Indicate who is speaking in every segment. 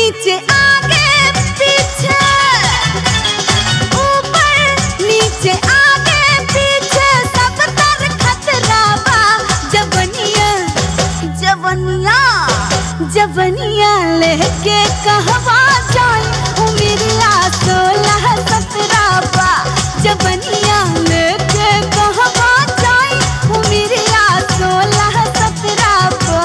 Speaker 1: नीचे आगे पीछे, ऊपर नीचे आगे पीछे सब तर खतरा बा। जवनिया जवनिया जवनिया लेके कहवा जाए, उमिरिया 16-17 बा। जवनिया लेके कहवा जाए, उमिरिया 16-17 बा।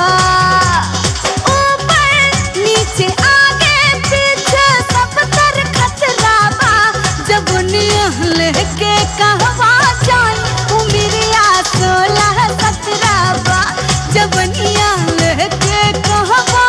Speaker 1: ऊपर नीचे आगे पीछे सब तर खतरा बा। जवनिया लेके कहवा जाए, उमिरिया 16-17 बा। जवनिया लेके कहवा